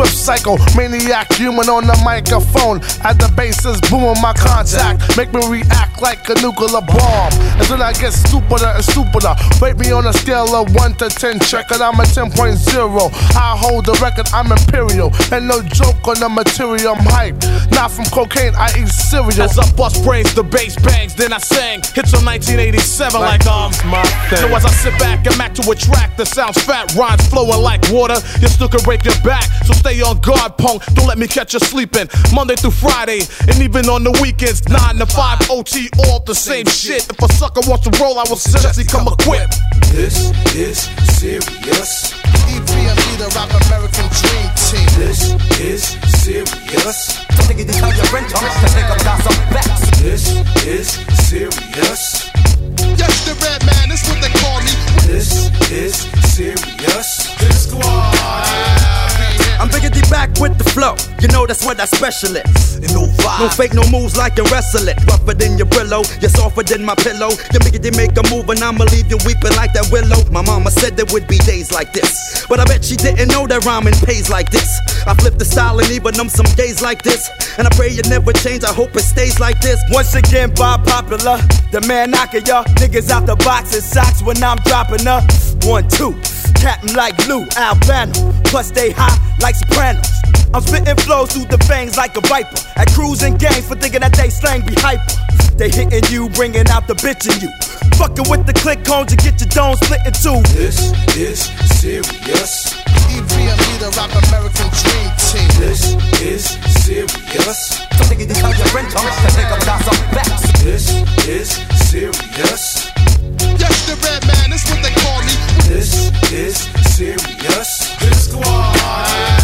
swift cycle, maniac human on the microphone. At the bass is booming my contact, make me react like a nuclear bomb. And then I get stupider and stupider. Rate me on a scale of 1 to 10, check it, I'm a 10.0. I hold the record, I'm imperial, and no joke on the material, I'm hype. Not from cocaine, I eat cereal. As I bust brains, the bass bangs, then I sang hits from 1987 like my thing. So as I sit back and back to a track that sounds fat, rhymes flowing like water, you still can break your back. So stay on guard, punk, don't let me catch you sleeping. Monday through Friday, and even on the weekends, 9 to 5 OT, all the same shit. If a sucker wants to roll, I will suggest he come equipped. This is serious. EPMD, the rap American dream team. This is serious. Take it to your friend, to take up down some facts. This is serious. Yes, the red man, that's what they call me. This is serious. This squad. I'm bringing it back with the flow. You know that's what I specialist. No vibe. No fake, no moves like you wrestling. Rougher than your Brillo, you're softer than my pillow. You make a move and I'ma leave you weeping like that willow. My mama said there would be days like this, but I bet she didn't know that rhyming pays like this. I flip the style and even them some days like this, and I pray it never change, I hope it stays like this. Once again, Bob Popular, the man knocking y'all niggas out the box and socks when I'm dropping up. 1, 2, Captain like Lou Albano, plus they high like Sopranos. I'm spitting flows through the fangs like a viper. At cruising gangs for thinking that they slang be hyper. They hitting you, bringing out the bitch in you. Fucking with the click cones to get your dome split in two. This is serious. EPMD, the rap American dream team. This is serious. Take it to your friend, to take up down some facts. This is serious. Yes, the red man, that's what they call me. This is serious. This squad.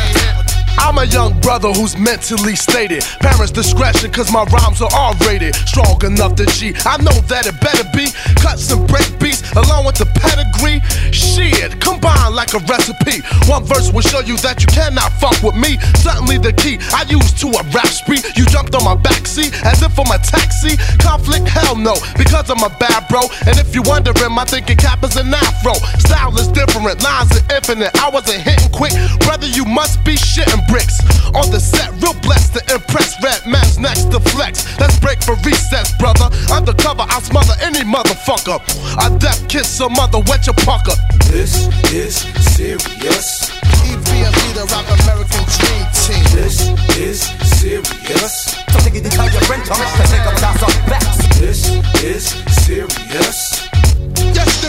I'm a young brother who's mentally stated. Parents' discretion, cause my rhymes are R-rated. Strong enough to cheat, I know that it better be. Cuts and break beats, along with the pedigree. Shit, combined like a recipe. One verse will show you that you cannot fuck with me. Certainly the key I use to a rap spree. You jumped on my backseat as if I'm a taxi. Conflict, hell no, because I'm a bad bro. And if you're wondering, my thinking cap is an afro. Style is different, lines are infinite. I wasn't hitting quick, brother, you must be shitting bricks. On the set, real blessed to impress. Red man's next to flex. Let's break for recess, brother. Undercover, I'll smother any motherfucker. A deaf kiss a mother, wet your pucker. This is serious. EPMD, the rap American dream team. This is serious. Take it to your friend, to take up down some facts. This is serious. Yes, the